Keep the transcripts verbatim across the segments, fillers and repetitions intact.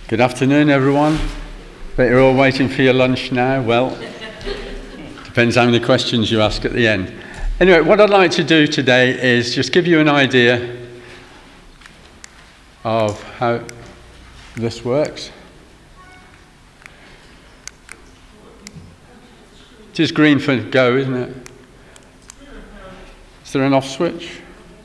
Good afternoon, everyone. Bet you're all waiting for your lunch now. Well, depends how many questions you ask at the end. Anyway, what I'd like to do today is just give you an idea of how this works. It is green for go, isn't it? Is there an off switch?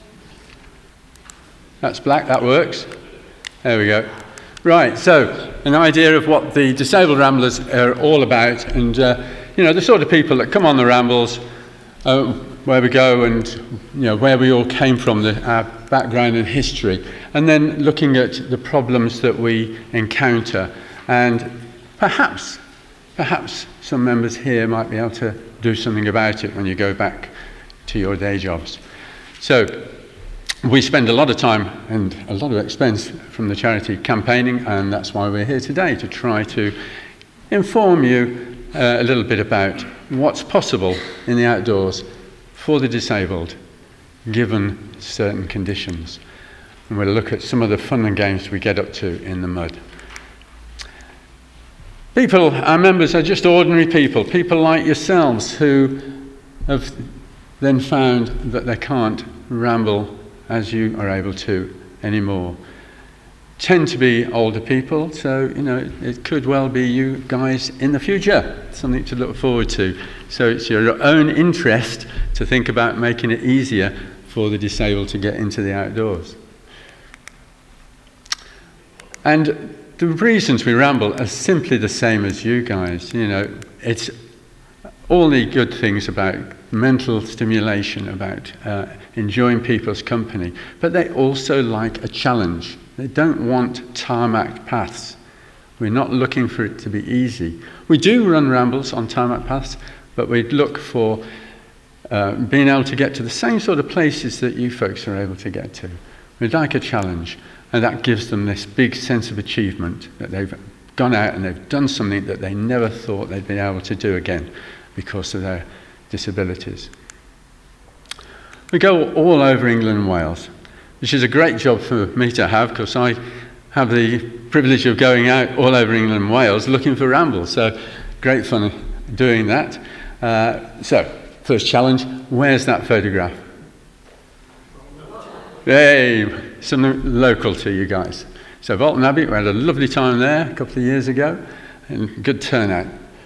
That's black, that works. There we go. Right, so an idea of what the Disabled Ramblers are all about, and uh, you know, the sort of people that come on the rambles, uh, where we go, and you know, where we all came from, the, our background and history, and then looking at the problems that we encounter, and perhaps, perhaps some members here might be able to do something about it when you go back to your day jobs. So we spend a lot of time and a lot of expense from the charity campaigning, and that's why we're here today, to try to inform you uh, a little bit about what's possible in the outdoors for the disabled, given certain conditions. And we'll look at some of the fun and games we get up to in the mud. People, our members, are just ordinary people, people like yourselves, who have then found that they can't ramble as you are able to anymore. Tend to be older people, so you know it could well be you guys in the future, something to look forward to. So it's your own interest to think about making it easier for the disabled to get into the outdoors. And the reasons we ramble are simply the same as you guys. You know, it's all the good things about mental stimulation, about uh, enjoying people's company, but they also like a challenge. They don't want tarmac paths. We're not looking for it to be easy. We do run rambles on tarmac paths, but we look for uh, being able to get to the same sort of places that you folks are able to get to. We'd like a challenge, and that gives them this big sense of achievement, that they've gone out and they've done something that they never thought they'd be able to do again because of their disabilities. We go all over England and Wales, which is a great job for me to have, because I have the privilege of going out all over England and Wales looking for rambles, so great fun doing that. Uh, so, first challenge, where's that photograph? Hey, something local to you guys. So Bolton Abbey, we had a lovely time there a couple of years ago, and good turnout.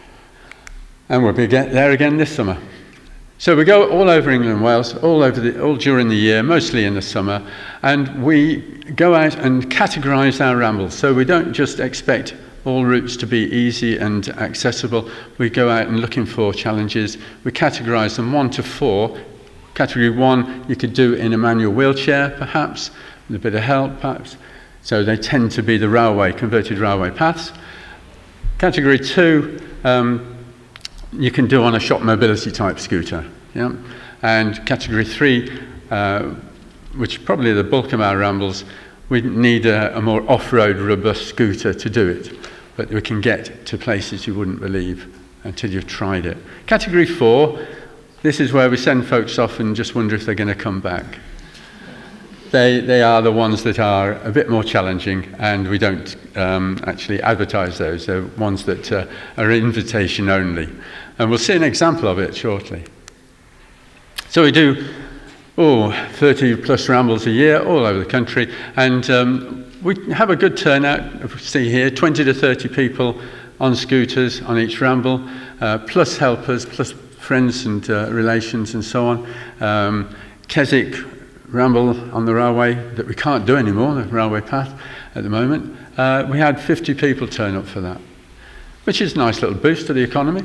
And we'll be there again this summer. So we go all over England and Wales, all over the, all during the year, mostly in the summer, and we go out and categorise our rambles. So we don't just expect all routes to be easy and accessible. We go out and looking for challenges. We categorise them one to four. Category one, you could do in a manual wheelchair, perhaps, with a bit of help, perhaps. So they tend to be the railway, converted railway paths. Category two, um, you can do on a shop mobility type scooter. Yeah? And category three, uh, which probably the bulk of our rambles, we need a, a more off-road robust scooter to do it. But we can get to places you wouldn't believe until you've tried it. Category four, this is where we send folks off and just wonder if they're going to come back. They, they are the ones that are a bit more challenging, and we don't um, actually advertise those. They're ones that uh, are invitation only. And we'll see an example of it shortly. So we do oh, thirty plus rambles a year all over the country, and um, we have a good turnout. We see here twenty to thirty people on scooters on each ramble, uh, plus helpers, plus friends and uh, relations and so on. Um, Keswick ramble on the railway that we can't do anymore, the railway path at the moment. Uh, we had fifty people turn up for that, which is a nice little boost to the economy.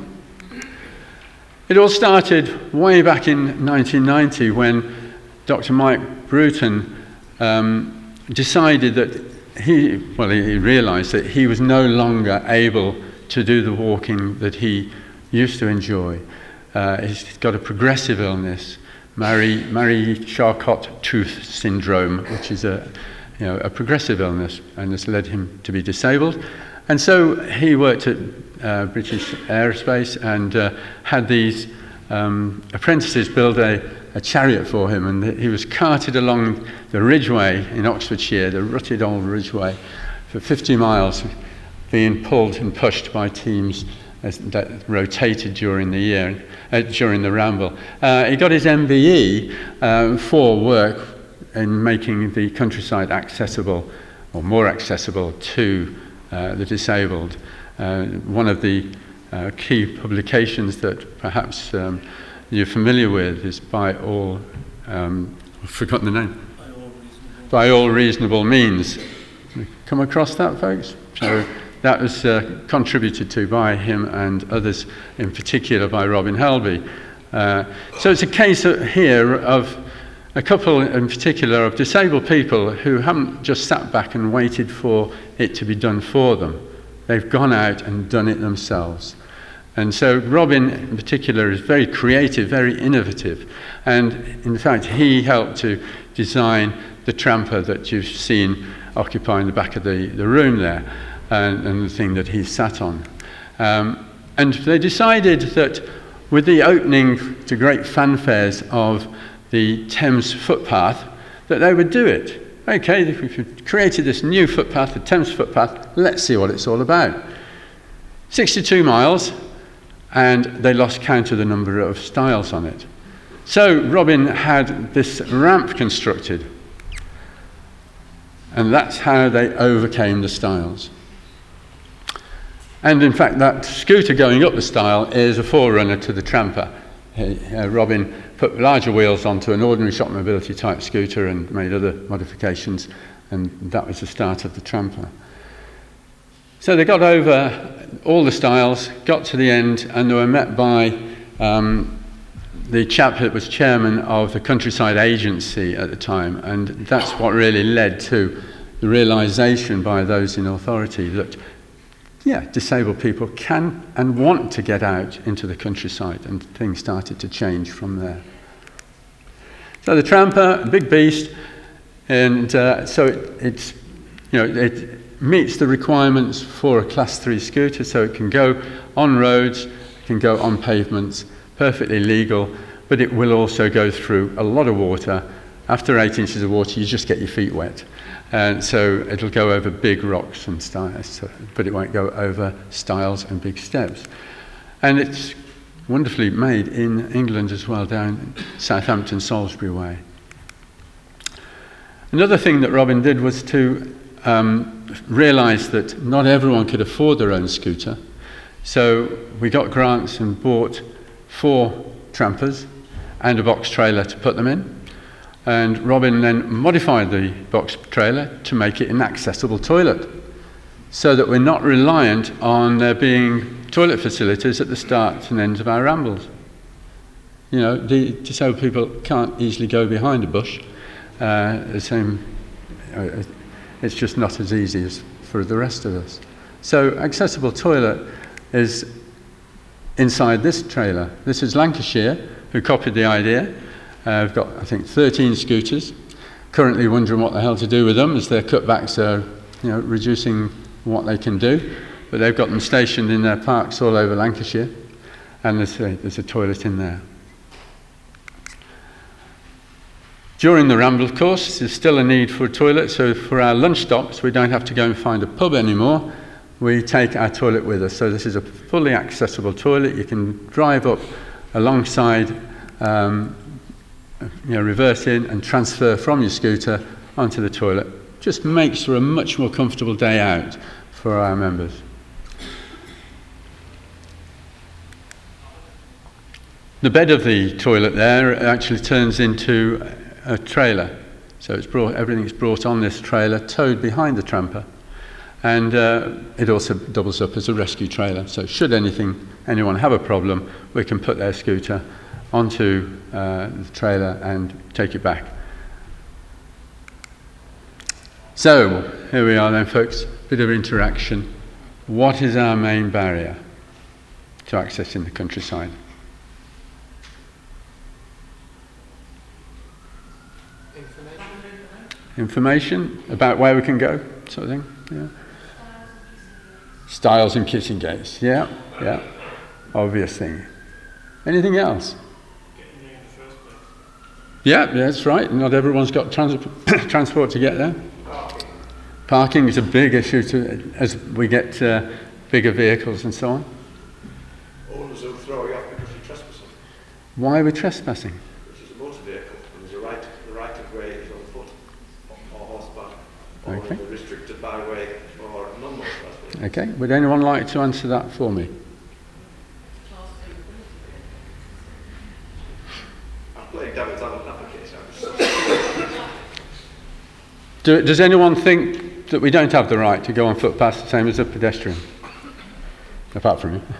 It all started way back in nineteen ninety when Doctor Mike Bruton um, decided that he, well, he realised that he was no longer able to do the walking that he used to enjoy. Uh, he's got a progressive illness, Marie, Marie Charcot Tooth syndrome, which is a, you know, a progressive illness and has led him to be disabled. And so he worked at uh, British Aerospace and uh, had these um, apprentices build a, a chariot for him, and he was carted along the Ridgeway in Oxfordshire, the rutted old Ridgeway, for fifty miles, being pulled and pushed by teams as that rotated during the year, uh, during the ramble. Uh, he got his M B E uh, for work in making the countryside accessible, or more accessible to uh, the disabled. Uh, one of the uh, key publications that perhaps um, you're familiar with is By All, um, I've forgotten the name. By All Reasonable, By All Reasonable Means. Come across that, folks? So that was uh, contributed to by him and others, in particular by Robin Helby. Uh, so it's a case of, here of a couple in particular of disabled people who haven't just sat back and waited for it to be done for them. They've gone out and done it themselves. And so Robin in particular is very creative, very innovative. And in fact, he helped to design the tramper that you've seen occupying the back of the, the room there, and, and the thing that he sat on. Um, and they decided that with the opening to great fanfares of the Thames footpath, that they would do it. Okay, if we've created this new footpath, the Thames footpath, let's see what it's all about. sixty-two miles, and they lost count of the number of stiles on it. So Robin had this ramp constructed, and that's how they overcame the stiles. And in fact, that scooter going up the stile is a forerunner to the tramper. Uh, Robin put larger wheels onto an ordinary shock mobility type scooter and made other modifications, and that was the start of the tramper. So they got over all the stiles, got to the end, and they were met by um, the chap that was chairman of the Countryside Agency at the time, and that's what really led to the realisation by those in authority that yeah, disabled people can and want to get out into the countryside, and things started to change from there. So the tramper, a big beast, and uh, so it, it's, you know, it meets the requirements for a class three scooter, so it can go on roads, it can go on pavements, perfectly legal, but it will also go through a lot of water. After eight inches of water, you just get your feet wet. And so it'll go over big rocks and stiles, but it won't go over stiles and big steps. And it's wonderfully made in England as well, down Southampton, Salisbury way. Another thing that Robin did was to um, realise that not everyone could afford their own scooter. So we got grants and bought four trampers and a box trailer to put them in. And Robin then modified the box trailer to make it an accessible toilet, so that we're not reliant on there being toilet facilities at the start and ends of our rambles. You know, the disabled people can't easily go behind a bush. Uh, the same, uh, it's just not as easy as for the rest of us. So accessible toilet is inside this trailer. This is Lancashire, who copied the idea. Uh, we've got, I think, thirteen scooters. Currently wondering what the hell to do with them, as their cutbacks are, you know, reducing what they can do. But they've got them stationed in their parks all over Lancashire, and there's a, there's a toilet in there. During the ramble, of course, there's still a need for a toilet, so for our lunch stops, we don't have to go and find a pub anymore. We take our toilet with us. So this is a fully accessible toilet. You can drive up alongside, um, you know, reverse in and transfer from your scooter onto the toilet. Just makes for a much more comfortable day out for our members. The bed of the toilet there actually turns into a trailer. So it's brought, everything's brought on this trailer, towed behind the tramper. And uh, it also doubles up as a rescue trailer. So should anything, anyone have a problem, we can put their scooter onto uh, the trailer and take it back. So here we are then, folks, bit of interaction. What is our main barrier to accessing the countryside? Information. Information about where we can go, sort of thing. Yeah. Stiles and kissing gates. Yeah, yeah. Obvious thing. Anything else? Yeah, yeah, that's right. Not everyone's got trans- transport to get there. Parking. Parking is a big issue to, as we get uh, bigger vehicles and so on. Owners will throw you off because you're trespassing. Why are we trespassing? Which is a motor vehicle, and there's a right, the right of way is on foot or horseback, or Okay. the restricted byway for non-motorised. Okay, would anyone like to answer that for me? I'm playing devil's advocate. Do, does anyone think that we don't have the right to go on footpaths the same as a pedestrian? Apart from you.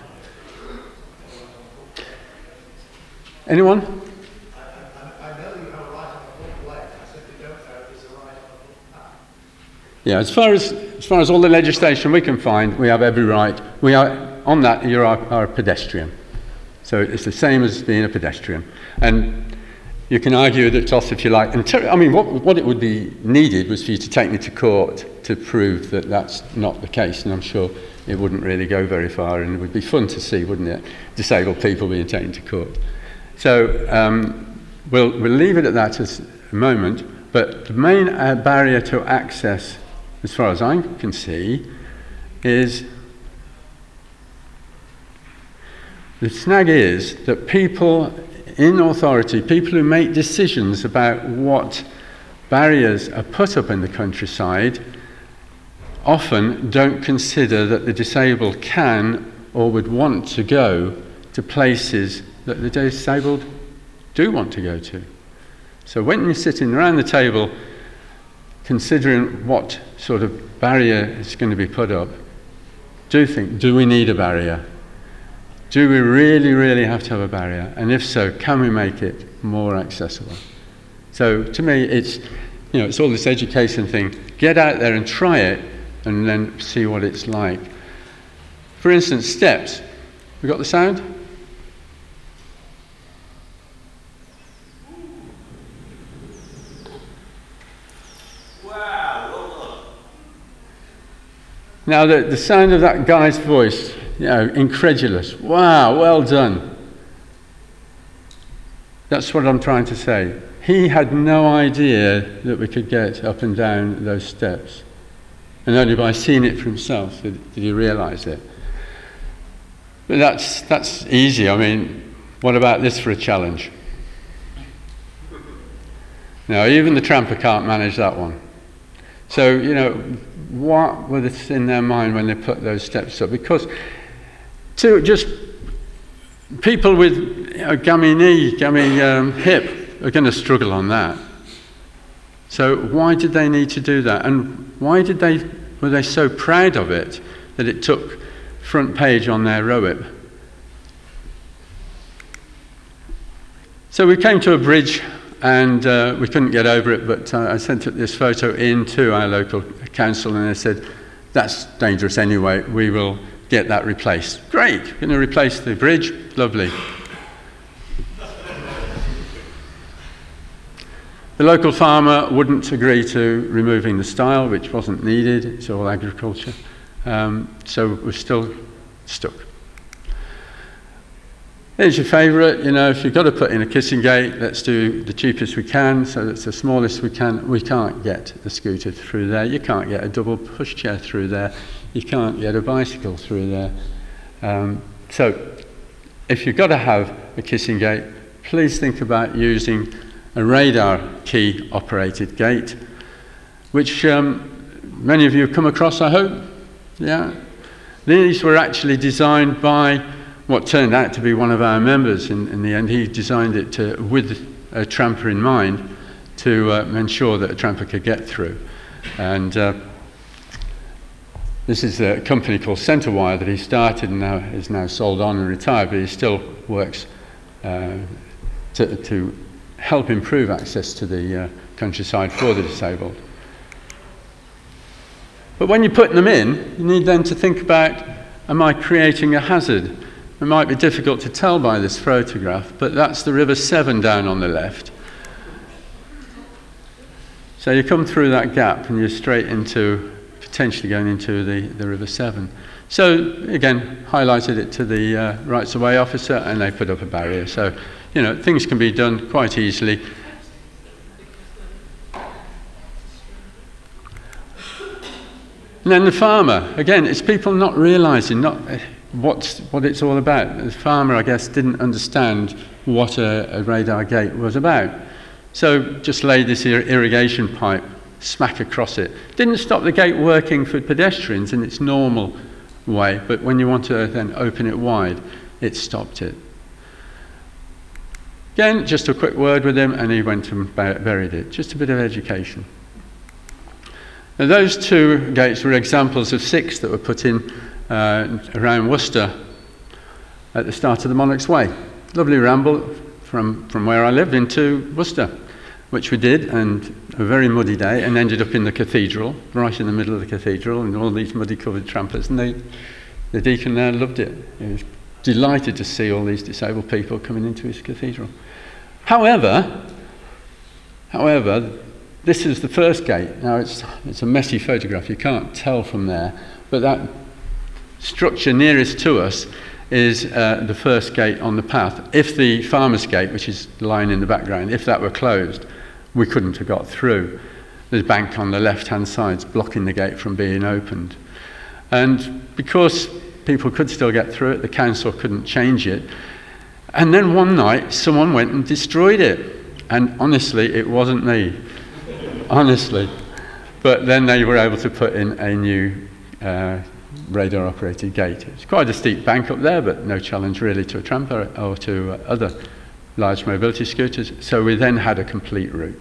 Anyone? I, I, I know you have a right on the footway. I simply don't know if there's a right on the footpath. Yeah, as far as as far as all the legislation we can find, we have every right. We are on that. You are, are a pedestrian, so it's the same as being a pedestrian. And you can argue that toss if you like. And ter- I mean, what what it would be needed was for you to take me to court to prove that that's not the case. And I'm sure it wouldn't really go very far, and it would be fun to see, wouldn't it? Disabled people being taken to court. So um, we'll we'll leave it at that as a moment. But the main uh, barrier to access, as far as I can see, is the snag is that people in authority, people who make decisions about what barriers are put up in the countryside, often don't consider that the disabled can or would want to go to places that the disabled do want to go to. So when you're sitting around the table considering what sort of barrier is going to be put up, do think, do we need a barrier? Do we really, really have to have a barrier? And if so, can we make it more accessible? So to me, it's, you know, it's all this education thing. Get out there and try it, and then see what it's like. For instance, steps. We got the sound? Now, the, the sound of that guy's voice, you know, incredulous. Wow, well done. That's what I'm trying to say. He had no idea that we could get up and down those steps. And only by seeing it for himself did, did he realise it. But that's, that's easy. I mean, what about this for a challenge? Now, even the tramper can't manage that one. So, you know, what was in their mind when they put those steps up? Because to just people with, you know, gammy knee, gammy um, hip are going to struggle on that. So why did they need to do that? And why did they were they so proud of it that it took front page on their R O I P? So we came to a bridge, and uh, we couldn't get over it, but uh, I sent this photo in to our local council, and they said, that's dangerous anyway, we will get that replaced. Great, going to replace the bridge, lovely. The local farmer wouldn't agree to removing the stile, which wasn't needed, it's all agriculture, um, so we're still stuck. Here's your favourite, you know, if you've got to put in a kissing gate, let's do the cheapest we can, so that's the smallest we can. We can't get the scooter through there, you can't get a double pushchair through there, you can't get a bicycle through there. Um, so, if you've got to have a kissing gate, please think about using a radar key operated gate, which um, many of you have come across, I hope. Yeah, these were actually designed by what turned out to be one of our members in, in the end. He designed it to, with a tramper in mind, to uh, ensure that a tramper could get through. And uh, this is a company called Centrewire that he started and now is now sold on and retired, but he still works uh, to, to help improve access to the uh, countryside for the disabled. But when you're putting them in, you need then to think about, am I creating a hazard? It might be difficult to tell by this photograph, but that's the River Severn down on the left. So you come through that gap and you're straight into, potentially going into the, the River Severn. So again, highlighted it to the uh, rights of way officer, and they put up a barrier. So, you know, things can be done quite And then the farmer, again, it's people not realising not what's, what it's all about. The farmer, I guess, didn't understand what a, a radar gate was about. So just laid this ir- irrigation pipe smack across it. Didn't stop the gate working for pedestrians in its normal way, but when you want to then open it wide, it stopped it. Again, just a quick word with him, and he went and buried it. Just a bit of education. Now, those two gates were examples of six that were put in uh, around Worcester at the start of the Monarch's Way. Lovely ramble from, from where I lived into Worcester, which we did, and a very muddy day, and ended up in the cathedral, right in the middle of the cathedral, and all these muddy-covered trampers, and they, the deacon there loved it. He was delighted to see all these disabled people coming into his cathedral. However, however, this is the first gate. Now, it's, it's a messy photograph, you can't tell from there, but that structure nearest to us is uh, the first gate on the path. If the farmer's gate, which is lying in the background, if that were closed, we couldn't have got through. There's a bank on the left-hand side blocking the gate from being opened. And because people could still get through it, the council couldn't change it. And then one night, someone went and destroyed it. And honestly, it wasn't me. Honestly. But then they were able to put in a new uh, radar-operated gate. It's quite a steep bank up there, but no challenge really to a tramper or to uh, other large mobility scooters. So we then had a complete route.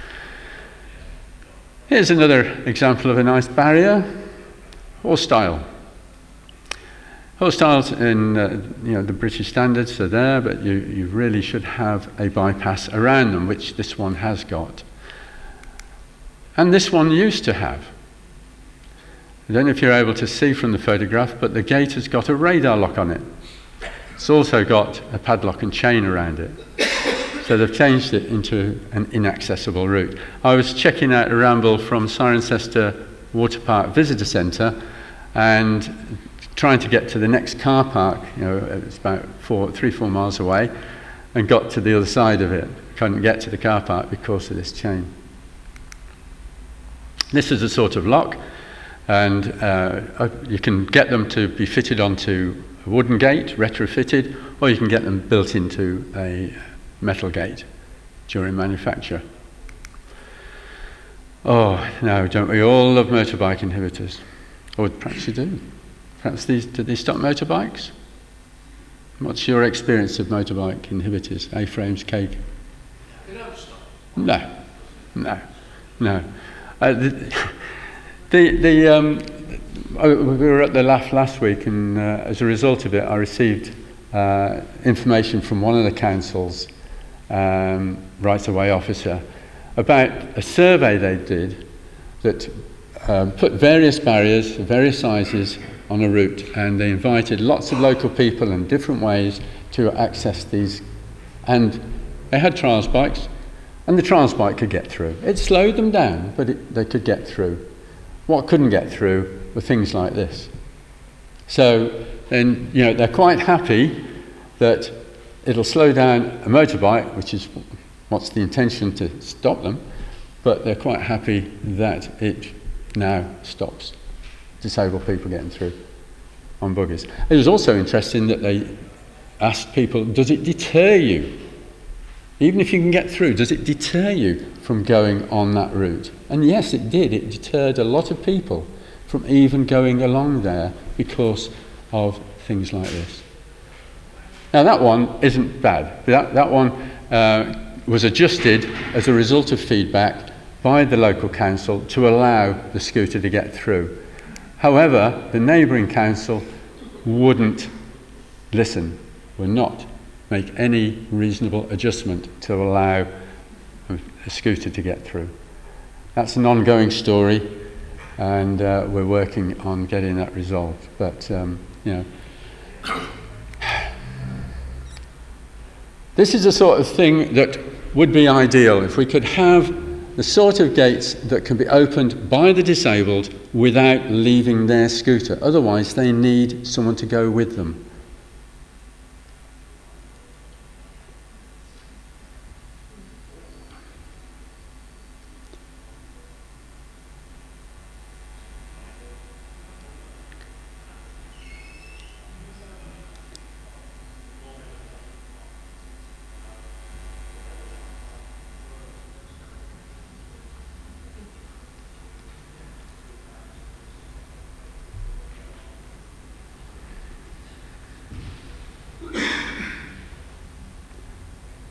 Here's another example of a nice barrier. Horse style. Horse styles in uh, you know, the British standards are there, but you, you really should have a bypass around them, which this one has got. And this one used to have. I don't know if you're able to see from the photograph, but the gate has got a radar lock on it. It's also got a padlock and chain around it. So they've changed it into an inaccessible route. I was checking out a ramble from Cirencester Water Park Visitor Centre and trying to get to the next car park. You know, it's about four, three, four miles away, and got to the other side of it. Couldn't get to the car park because of this chain. This is a sort of lock, and uh, you can get them to be fitted onto a wooden gate, retrofitted, or you can get them built into a metal gate during manufacture. Oh, no, don't we all love motorbike inhibitors? Or perhaps you do. Perhaps these, do they stop motorbikes? What's your experience of motorbike inhibitors? A-frames, cake? They don't stop. No, no, no. Uh, the, the, the um, we were at the L A F last week, and uh, as a result of it, I received uh, information from one of the council's um, right-of-way officer about a survey they did that um, put various barriers, various sizes, on a route, and they invited lots of local people in different ways to access these. And they had trials bikes, and the trials bike could get through. It slowed them down, but it, they could get through. What couldn't get through were things like this. So then, you know, they're quite happy that it'll slow down a motorbike, which is what's the intention to stop them, but they're quite happy that it now stops disabled people getting through on buggies. It was also interesting that they asked people, does it deter you? Even if you can get through, does it deter you from going on that route? And yes, it did. It deterred a lot of people from even going along there because of things like this. Now that one isn't bad. That, that one uh, was adjusted as a result of feedback by the local council to allow the scooter to get through. However, the neighbouring council wouldn't listen, would not make any reasonable adjustment to allow a scooter to get through. That's an ongoing story, and uh, we're working on getting that resolved. But, um, you know, this is the sort of thing that would be ideal if we could have the sort of gates that can be opened by the disabled without leaving their scooter. Otherwise, they need someone to go with them.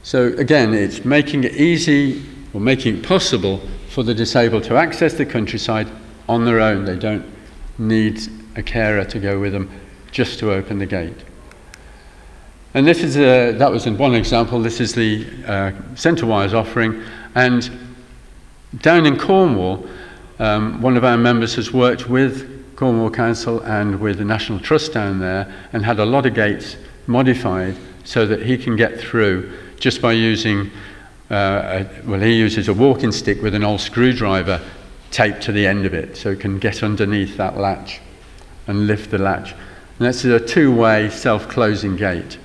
So again, it's making it easy or making it possible for the disabled to access the countryside on their own. They don't need a carer to go with them just to open the gate. And this is a, that was in one example. This is the uh, Centrewires offering. And down in Cornwall, um, one of our members has worked with Cornwall Council and with the National Trust down there and had a lot of gates modified so that he can get through just by using, uh, a, well, he uses a walking stick with an old screwdriver taped to the end of it so it can get underneath that latch and lift the latch. And that's a two-way self-closing gate.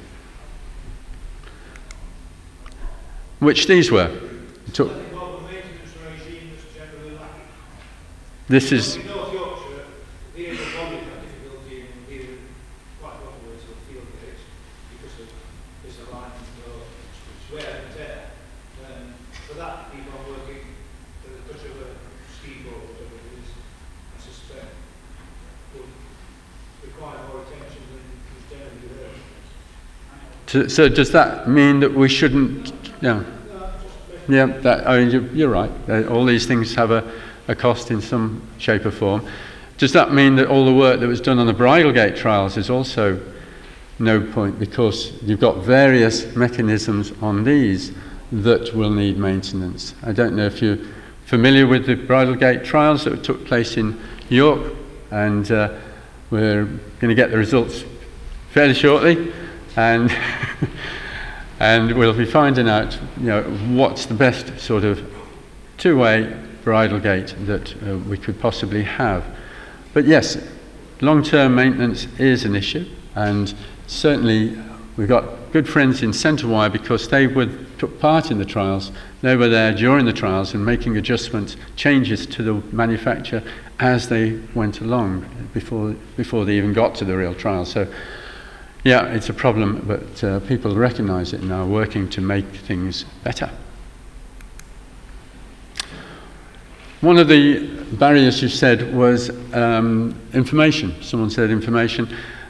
Which these were. It took, this is... In North Yorkshire, the area of body have difficulty in dealing quite a lot of ways with field gates because of misalignment or wear and tear. Um, for that, people are working with a touch of a ski ball or whatever it is, I suspect, would require more attention than is generally there. So, so does that mean that we shouldn't... Yeah, yeah that, I mean, you're, you're right. Uh, all these things have a, a cost in some shape or form. Does that mean that all the work that was done on the Bridlegate trials is also no point because you've got various mechanisms on these that will need maintenance? I don't know if you're familiar with the Bridlegate trials that took place in York, and uh, we're going to get the results fairly shortly, and and we'll be finding out, you know, what's the best sort of two-way bridle gate that uh, we could possibly have. But yes, long-term maintenance is an issue, and certainly we've got good friends in Centrewire because they would, took part in the trials. They were there during the trials and making adjustments, changes to the manufacture as they went along before before they even got to the real trial. So yeah, it's a problem, but uh, people recognise it and are working to make things better. One of the barriers you said was um, information. Someone said information.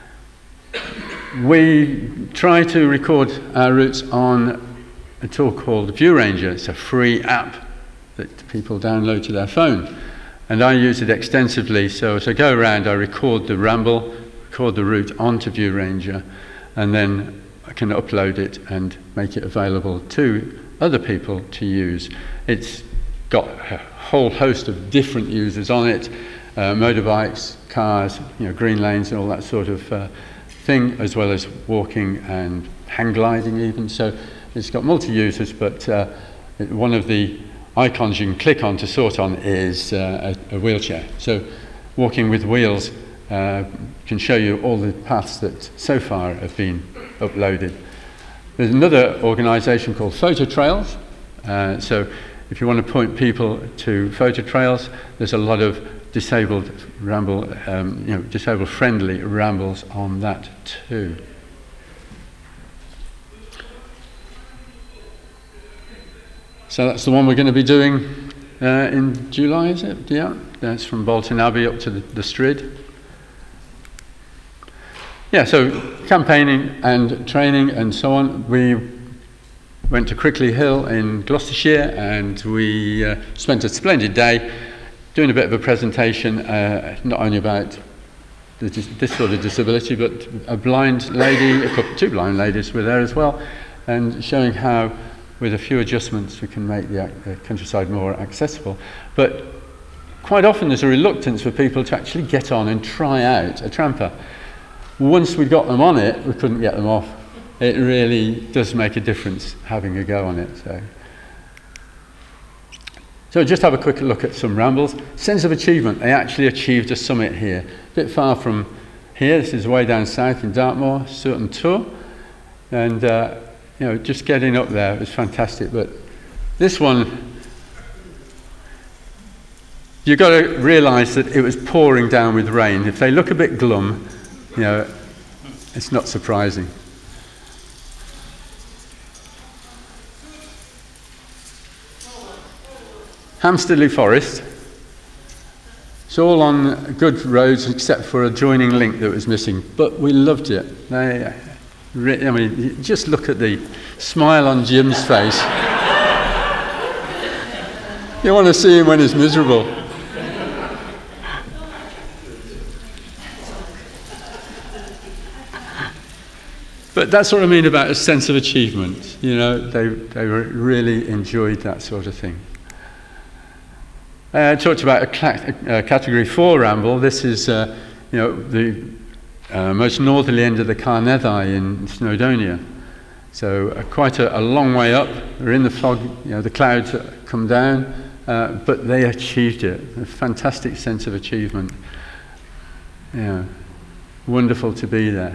We try to record our routes on a tool called ViewRanger. It's a free app that people download to their phone. And I use it extensively, so as I go around, I record the ramble, record the route onto ViewRanger, and then I can upload it and make it available to other people to use. It's got a whole host of different users on it, uh, motorbikes, cars, you know, green lanes and all that sort of uh, thing, as well as walking and hang gliding even. So it's got multi-users, but uh, it, one of the icons you can click on to sort on is uh, a, a wheelchair. So walking with wheels uh, can show you all the paths that so far have been uploaded. There's another organisation called Photo Trails. Uh, so if you want to point people to photo trails, there's a lot of disabled ramble, um, you know, disabled friendly rambles on that too. So that's the one we're going to be doing uh, in July, is it? Yeah, that's from Bolton Abbey up to the, the Strid. Yeah, so campaigning and training and so on. We went to Crickley Hill in Gloucestershire, and we uh, spent a splendid day doing a bit of a presentation, uh, not only about the, this sort of disability, but a blind lady, a couple, two blind ladies were there as well, and showing how, with a few adjustments, we can make the, the countryside more accessible. But quite often there's a reluctance for people to actually get on and try out a tramper. Once we got them on it, we couldn't get them off. It really does make a difference having a go on it. So, so just have a quick look at some rambles. Sense of achievement. They actually achieved a summit here, a bit far from here. This is way down south in Dartmoor, Sutton Tor, and uh, you know, just getting up there was fantastic. But this one, you've got to realise that it was pouring down with rain. If they look a bit glum, you know, it's not surprising. Hampsteadley Forest. It's all on good roads except for a joining link that was missing, but we loved it. They, Re- I mean, you just look at the smile on Jim's face. You want to see him when he's miserable. But that's what I mean about a sense of achievement. You know, they they really enjoyed that sort of thing. Uh, I talked about a, cla- a category four ramble. This is, uh, you know, the uh, most northerly end of the Carneddau in Snowdonia. So uh, quite a, a long way up. We're in the fog. You know, the clouds come down, uh, but they achieved it. A fantastic sense of achievement. Yeah, wonderful to be there.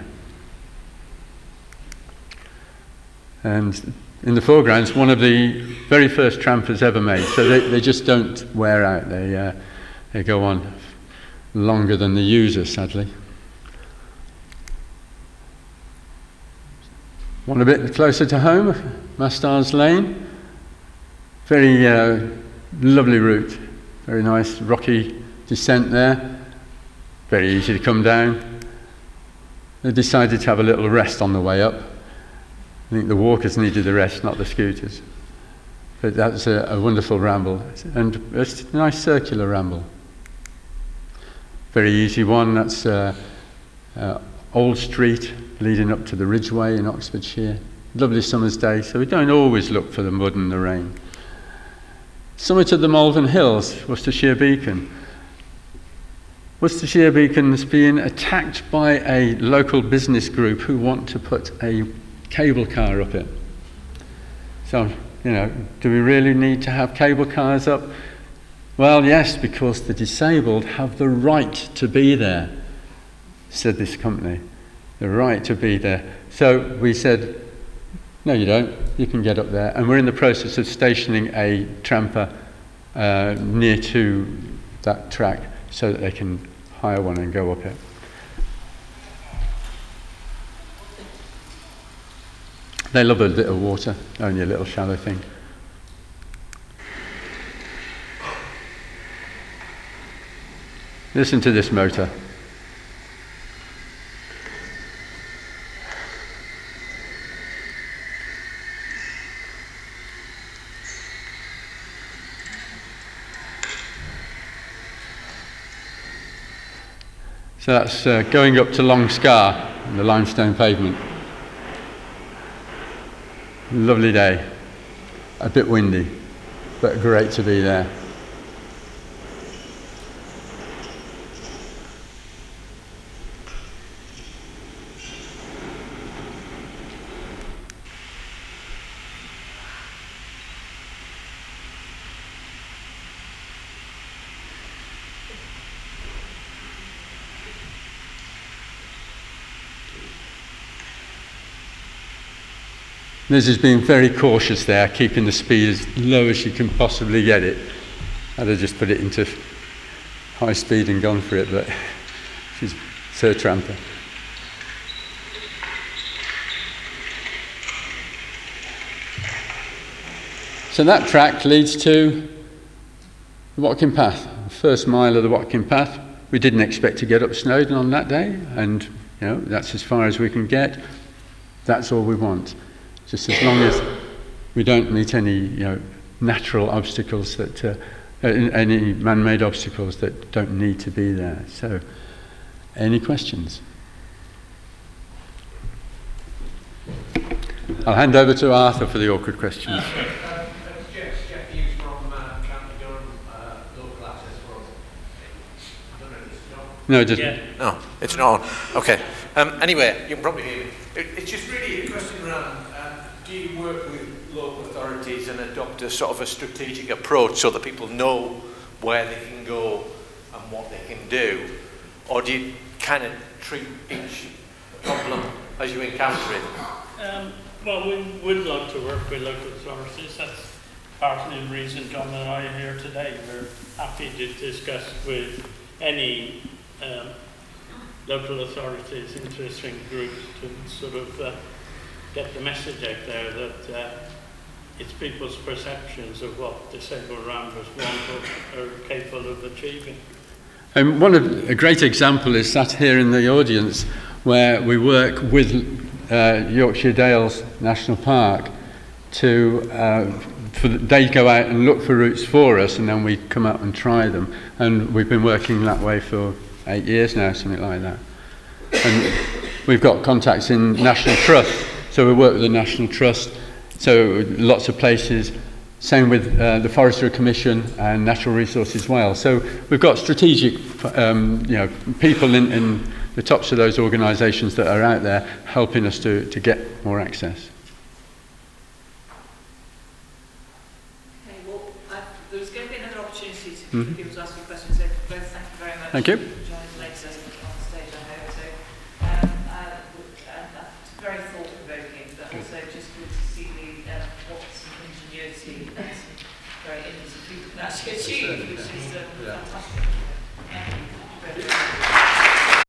And in the foreground, it's one of the very first trampers ever made. So they, they just don't wear out. They uh, they go on longer than the user, sadly. One a bit closer to home, Mastars Lane. Very uh, lovely route. Very nice rocky descent there. Very easy to come down. They decided to have a little rest on the way up. I think the walkers needed the rest, not the scooters. But that was a, a wonderful ramble. And it's a nice circular ramble. Very easy one. That's uh, uh, Old Street leading up to the Ridgeway in Oxfordshire. Lovely summer's day, so we don't always look for the mud and the rain. Summit of the Malvern Hills, Worcestershire Beacon. Worcestershire Beacon's being attacked by a local business group who want to put a cable car up it. So, you know, do we really need to have cable cars up? Well, yes, because the disabled have the right to be there, said this company. The right to be there. So we said, no, you don't. You can get up there. And we're in the process of stationing a tramper uh, near to that track so that they can hire one and go up it. They love a bit of water, only a little shallow thing. Listen to this motor. So that's uh, going up to Long Scar on the limestone pavement. Lovely day, a bit windy, but great to be there. Liz has been very cautious there, keeping the speed as low as she can possibly get it. I'd have just put it into high speed and gone for it, but she's her tramper. So that track leads to the Watkin Path, the first mile of the Watkin Path. We didn't expect to get up Snowdon on that day, and you know that's as far as we can get. That's all we want. Just as long as we don't meet any, you know, natural obstacles that, uh, any man-made obstacles that don't need to be there. So, any questions? I'll hand over to Arthur for the awkward questions. No, it doesn't. Yeah. No, it's not on. Okay. Um, anyway, you can probably hear me. It, it's just really a question around, um, do you work with local authorities and adopt a sort of a strategic approach so that people know where they can go and what they can do? Or do you kind of treat each problem as you encounter it? Um, well, we would like to work with local authorities. That's partly the reason John and I are here today. We're happy to discuss with any um, local authorities, interesting groups, to sort of uh, get the message out there that uh, it's people's perceptions of what disabled ramblers want or are capable of achieving. And one of a great example is that here in the audience, where we work with uh, Yorkshire Dales National Park to, uh, for the, they go out and look for routes for us, and then we come out and try them. And we've been working that way for eight years now, something like that. And we've got contacts in National Trust, so we work with the National Trust, so lots of places. Same with uh, the Forestry Commission and Natural Resources Wales. So we've got strategic um, you know, people in, in the tops of those organisations that are out there helping us to, to get more access. Okay, well, uh, there's going to be another opportunity to, Mm-hmm. for people to ask you questions, so both thank you very much. Thank you. For joining later on stage, I hope. So, um, uh, and that's very thought-provoking, but also just good to see the, uh, what some ingenuity and some very innocent people can actually achieve, which is um, fantastic. Um,